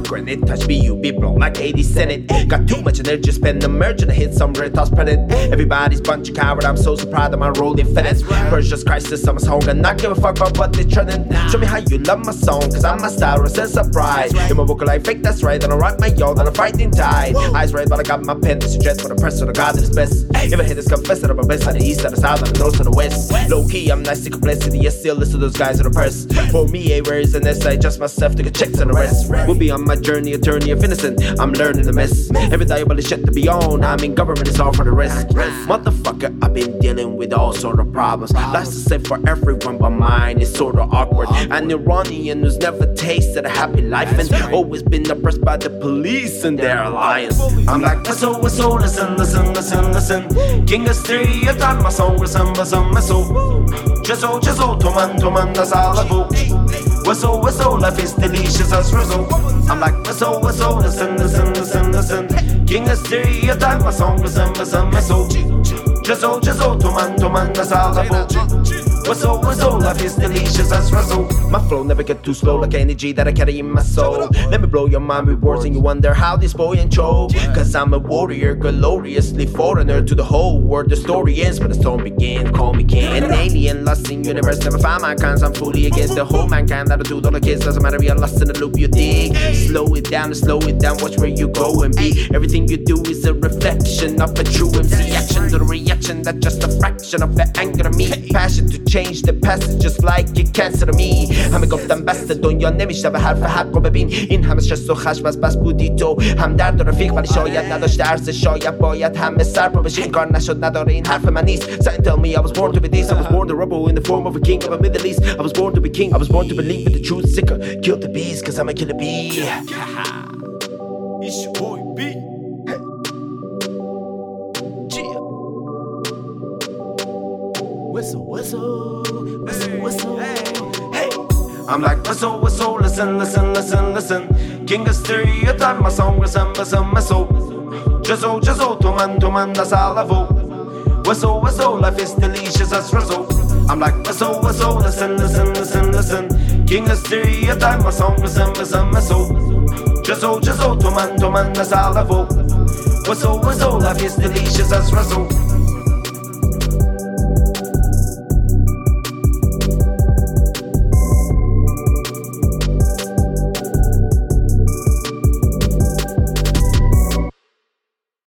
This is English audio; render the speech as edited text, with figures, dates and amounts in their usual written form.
granite. Touch me, you be blown like 80 Senate. Got too much energy, spend the merge and I hit some red toss credit. Everybody's bunch of coward, I'm so proud of my role in Fed. Purchase crisis, I'm a song and not give a fuck about what they trending. Show me how you love my song, cause I'm a star, a sense of pride. In my vocal life fake, that's right, and I rock my yacht on a fighting tide. Eyes red, but I got my pen to suggest for the press of the God that is best. If I hit this confess that I'm a best on the east, on the south, on the north, on the west. Low key, I'm nice to complexity, yes, still listen to those guys in the press. For me, a where is an essay, just myself to get checks on the rest. We'll be on my journey, a journey of innocent. I'm learning the mess. Every day about the shit to be on. I mean, government is all for the rest. Motherfucker, I've been dealing with all sort of problems. Life's the same for everyone, but mine is sort of awkward. An Iranian who's never tasted a happy life and always been oppressed by the police and their alliance. I'm like, whistle, whistle, listen, listen, listen, listen. King of three, I've done my song, listen, listen, whistle. Chisel, chisel, toman, that's all I vote. Whistle, whistle, life is delicious as rizzle. I'm like, whistle, whistle, listen, listen, listen, listen. King of three, I've done my song, listen, listen, whistle. Chisel, chisel, toman, that's all I vote. Whistle, whistle, life is delicious as rizzle. My flow never get too slow like energy that I carry in my soul. Let me blow your mind with words and you wonder how this boy and choke. Cause I'm a warrior, gloriously foreigner to the whole world. The story ends when the storm begins. Call me king. An alien lost in universe, never found my kinds. I'm fully against the whole mankind. That'll do all the kids, doesn't matter, you're lost in the loop you dig. Slow it down, watch where you go and be. Everything you do is a reflection of a true MC action. To the reaction, that's just a fraction of the anger of me. Passion to change the passage just like you cancer me. همه گفتم بسته دنیا نمیشنوه حرف حق رو ببین. این همه شست و خشم از بس بودی تو هم درد و رفیق ولی شاید نداشته ارزش. شاید باید همه سر پا بشین کار نشد نداره این حرف من نیست. Something tell me I was born to be this. I was born to rebel in the form of a king of a Middle East. I was born to be king. I was born to believe in the truth. Sicker, kill the bees cause I'm a killer bee. It's your boy B. Whistle, whistle, whistle, whistle, hey. I'm like, whistle, whistle, listen, listen, listen, listen. King of stereo, I done my song, listen, listen, whistle. Jizzle, jizzle, toman, that's all I vote. Whistle, whistle, life is delicious as rizzle. I'm like, whistle, whistle, listen, listen, listen, listen. King of stereo, I done my song, listen, listen, whistle. Jizzle, jizzle, toman, that's all I vote. Whistle, whistle, life is delicious as rizzle.